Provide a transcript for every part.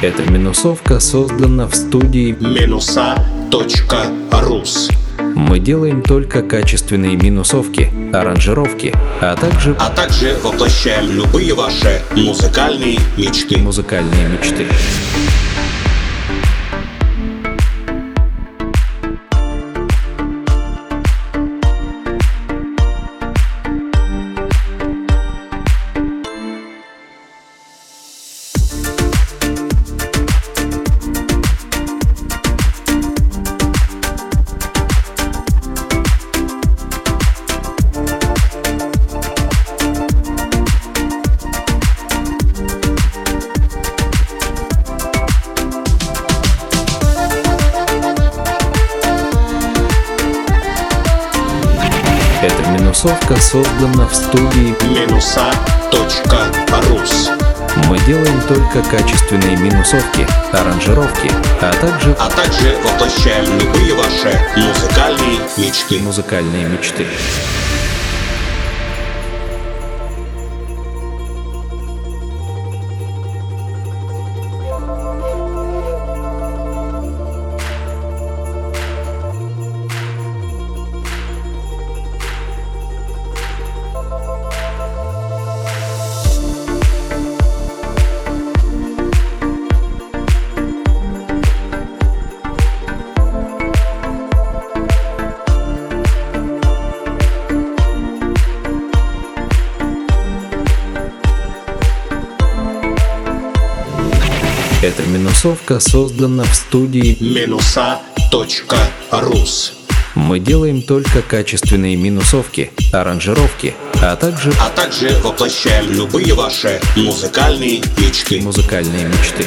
Эта минусовка создана в студии Minusa.rus. Мы делаем только качественные минусовки, аранжировки, а также воплощаем любые ваши музыкальные мечты. музыкальные мечты. Эта минусовка создана в студии Minusa.rus. Мы делаем только качественные минусовки, аранжировки, а также воплощаем любые ваши музыкальные мечты. музыкальные мечты. Эта минусовка создана в студии Minusa.rus. Мы делаем только качественные минусовки, аранжировки, а также воплощаем любые ваши музыкальные мечты. музыкальные мечты.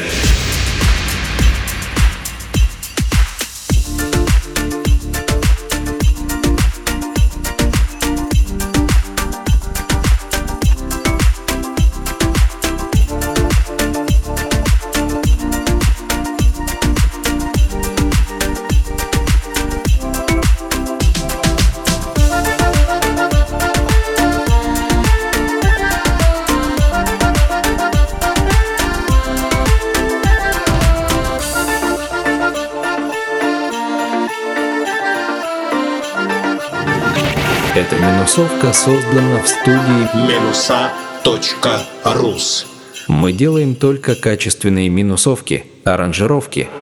Эта минусовка создана в студии Minusa.rus. Мы делаем только качественные минусовки, аранжировки,